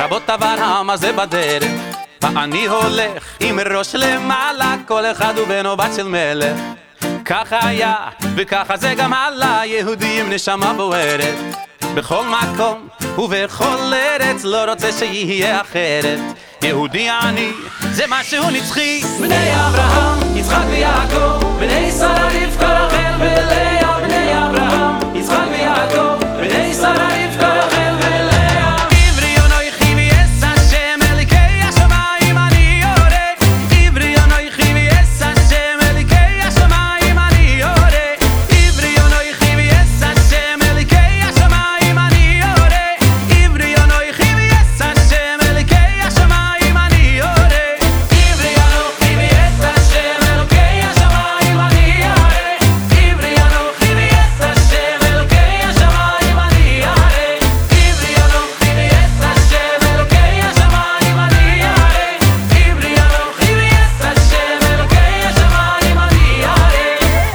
לרבות אברהם הזה בדרך. ואני הולך עם ראש למעלה, כל אחד הוא בן או בת של מלך. ככה היה וככה זה גם הלאה, יהודי עם נשמה בוערת. בכל מקום ובכל ארץ לא רוצה שיהיה אחרת. יהודי אני זה משהו נצחי. בני אברהם, יצחק ויעקב, בני שרה רבקה רחל ולאה. בני אברהם, יצחק ויעקב, בני שרה רבקה רחל ולאה. עברי אנוכי ויעש השם אלוקי השמיים אני יורה. עברי אנוכי ויעש השם אלוקי השמיים אני יורה. עברי אנוכי ויעש השם אלוקי השמיים אני יורה. עברי אנוכי ויעש השם אלוקי השמיים אני יורה. עברי אנוכי ויעש השם אלוקי השמיים אני יורה. עברי אנוכי ויעש השם אלוקי השמיים אני יורה. עברי אנוכי ויעש השם אלוקי השמיים אני יורה. עברי אנוכי ויעש השם אלוקי השמיים אני יורה.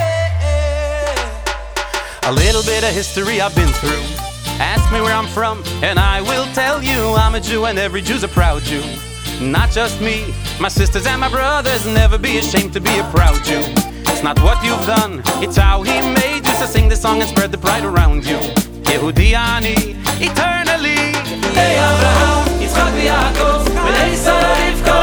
A little bit of history I've been through. Ask me where I'm from and I will tell you I'm a Jew and every Jew's a proud Jew. Not just me, my sisters and my brothers, never be ashamed to be a proud Jew. It's not what you've done, it's how he made you. So sing the song and spread the pride around you. יהודי אני, eternally. בני אברהם, יצחק ויעקב, בני שרה רבקה